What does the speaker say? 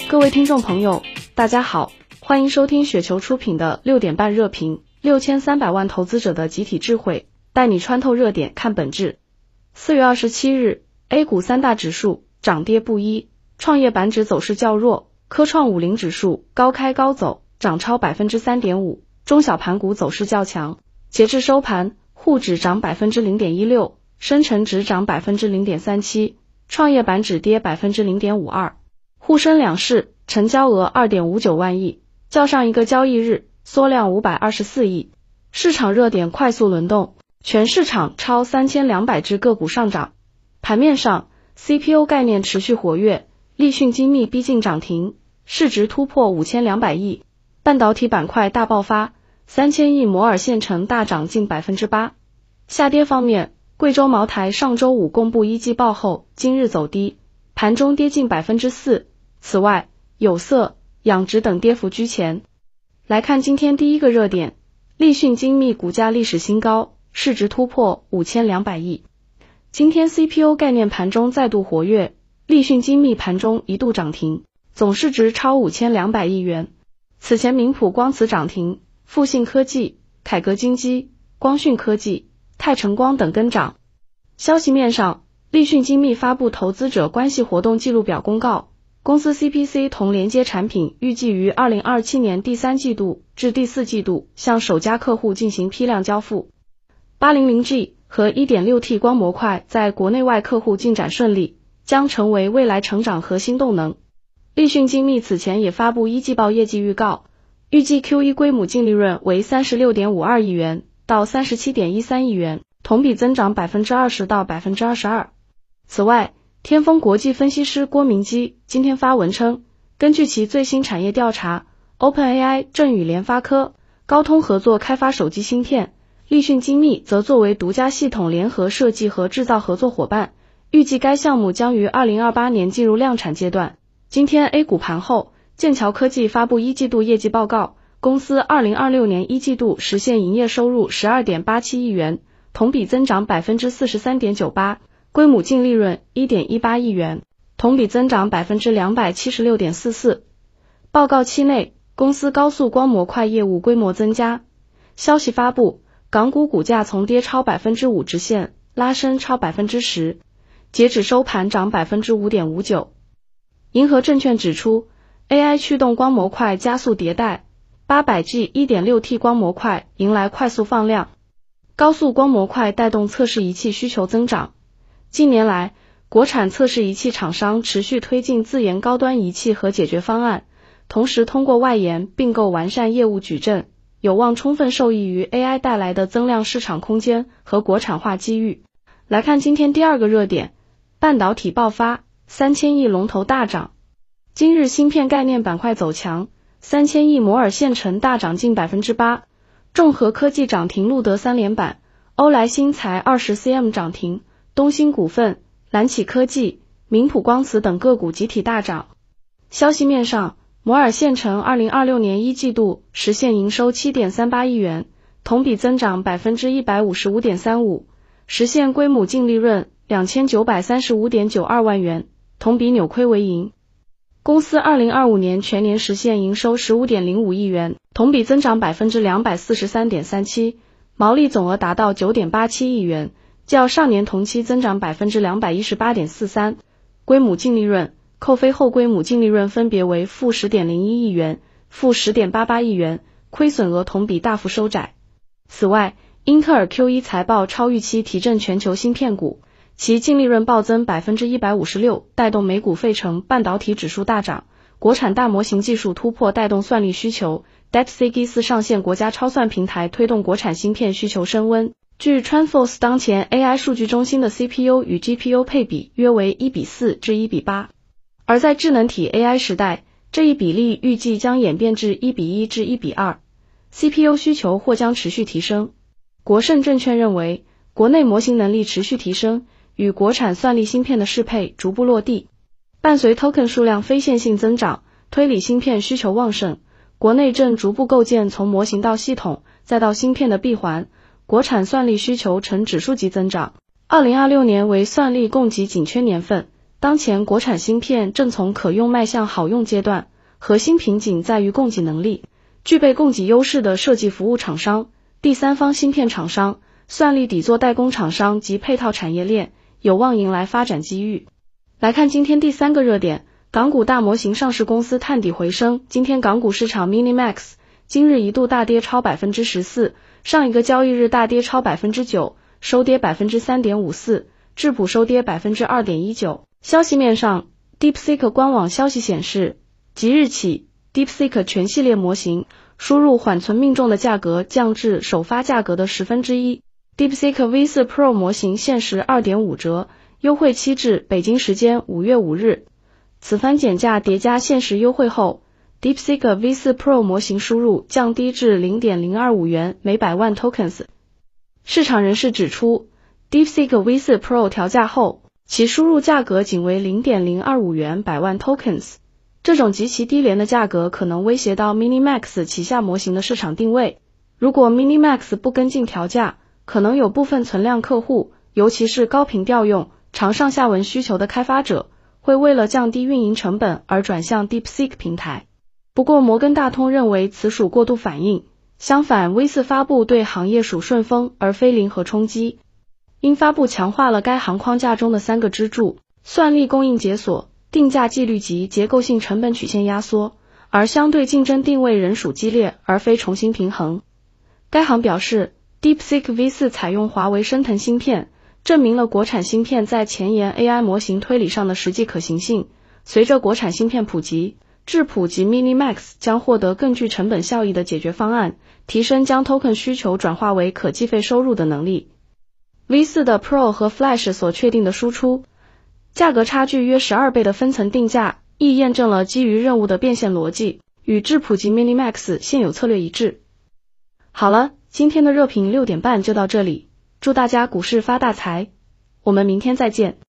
各位听众朋友，大家好，欢迎收听雪球出品的6点半热评，6300万投资者的集体智慧，带你穿透热点看本质。4月27日 ，A 股三大指数涨跌不一，创业板指走势较弱，科创50指数高开高走，涨超 3.5%， 中小盘股走势较强。截至收盘，沪指涨 0.16%， 深成指涨 0.37%， 创业板指跌 0.52%。沪深两市成交额 2.59 万亿，较上一个交易日缩量524亿。市场热点快速轮动，全市场超3200只个股上涨。盘面上 CPU 概念持续活跃，立讯精密逼近涨停，市值突破5200亿。半导体板块大爆发，3000亿摩尔线程大涨近 8%。下跌方面，贵州茅台上周五公布一季报后，今日走低，盘中跌近 4%。此外，有色、养殖等跌幅居前。来看今天第一个热点，立讯精密股价历史新高，市值突破5200亿。今天 CPU 概念盘中再度活跃，立讯精密盘中一度涨停，总市值超5200亿元。此前明普光磁涨停，复信科技、凯格金基、光讯科技、泰成光等跟涨。消息面上，立讯精密发布投资者关系活动记录表公告，公司 CPC 同连接产品预计于2027年第3季度至第4季度向首家客户进行批量交付。800G 和 1.6T 光模块在国内外客户进展顺利，将成为未来成长核心动能。立讯精密此前也发布一季报业绩预告，预计 Q1 归母净利润为 36.52 亿元到 37.13 亿元，同比增长 20% 到 22%。此外，天风国际分析师郭明基今天发文称，根据其最新产业调查， OpenAI 正与联发科、高通合作开发手机芯片，立讯精密则作为独家系统联合设计和制造合作伙伴，预计该项目将于2028年进入量产阶段。今天 A 股盘后，剑桥科技发布一季度业绩报告，公司2026年一季度实现营业收入 12.87 亿元，同比增长 43.98%，归母净利润 1.18 亿元，同比增长 276.44%。报告期内，公司高速光模块业务规模增加。消息发布，港股股价从跌超 5% 直线拉升超 10%， 截止收盘涨 5.59%。银河证券指出， AI 驱动光模块加速迭代， 800G 1.6T 光模块迎来快速放量，高速光模块带动测试仪器需求增长。近年来，国产测试仪器厂商持续推进自研高端仪器和解决方案，同时通过外研并购完善业务矩阵，有望充分受益于 AI 带来的增量市场空间和国产化机遇。来看今天第二个热点，半导体爆发，3000亿龙头大涨。今日芯片概念板块走强，3000亿摩尔线程大涨近 8%， 众和科技涨停录得3连板，欧莱新材 20cm 涨停，东兴股份、蓝启科技、明普光磁等个股集体大涨。消息面上，摩尔线程2026年一季度实现营收 7.38 亿元，同比增长 155.35%， 实现归母净利润 2935.92 万元，同比扭亏为盈。公司2025年全年实现营收 15.05 亿元，同比增长 243.37%， 毛利总额达到 9.87 亿元，较上年同期增长 218.43%， 归母净利润扣非后归母净利润分别为负 10.01 亿元、负 10.88 亿元，亏损额同比大幅收窄。此外，英特尔 Q1 财报超预期提振全球芯片股，其净利润暴增 156%， 带动美股费城半导体指数大涨，国产大模型技术突破带动算力需求， DeepSeek 上线国家超算平台推动国产芯片需求升温。据 TrendForce 当前 AI 数据中心的 CPU 与 GPU 配比约为 1:4 至 1:8， 而在智能体 AI 时代，这一比例预计将演变至 1:1 至 1:2， CPU 需求或将持续提升。国盛证券认为，国内模型能力持续提升，与国产算力芯片的适配逐步落地，伴随 token 数量非线性增长，推理芯片需求旺盛，国内正逐步构建从模型到系统再到芯片的闭环，国产算力需求呈指数级增长。2026年为算力供给紧缺年份， 当前国产芯片正从可用迈向好用阶段，核心瓶颈在于供给能力，具备供给优势的设计服务厂商、第三方芯片厂商、算力底座代工厂商及配套产业链有望迎来发展机遇。来看今天第3个热点，港股大模型上市公司探底回升。今天港股市场 Minimax 今日一度大跌超 14%， 上一个交易日大跌超 9%， 收跌 3.54%， 智普收跌 2.19%。 消息面上， DeepSeek 官网消息显示，即日起 DeepSeek 全系列模型输入缓存命中的价格降至首发价格的1/10。 DeepSeek V4 Pro 模型限时 2.5 折，优惠期至北京时间5月5日。此番减价叠加限时优惠后， DeepSeek V4 Pro 模型输入降低至 0.025 元每100万 tokens。 市场人士指出， DeepSeek V4 Pro 调价后，其输入价格仅为 0.025 元100万 tokens， 这种极其低廉的价格可能威胁到 Minimax 旗下模型的市场定位。如果 Minimax 不跟进调价，可能有部分存量客户，尤其是高频调用、长上下文需求的开发者，会为了降低运营成本而转向 DeepSeek 平台。不过摩根大通认为此属过度反应，相反 V4 发布对行业属顺风而非零和冲击。因发布强化了该行框架中的3个支柱：算力供应解锁、定价纪律及结构性成本曲线压缩，而相对竞争定位仍属激烈而非重新平衡。该行表示， DeepSeek V4 采用华为升腾芯片，证明了国产芯片在前沿 AI 模型推理上的实际可行性。随着国产芯片普及，智普及 Minimax 将获得更具成本效益的解决方案，提升将 token 需求转化为可计费收入的能力。V4 的 Pro 和 Flash 所确定的输出价格差距约12倍的分层定价，亦验证了基于任务的变现逻辑，与智普及 Minimax 现有策略一致。好了，今天的热评6点半就到这里，祝大家股市发大财，我们明天再见。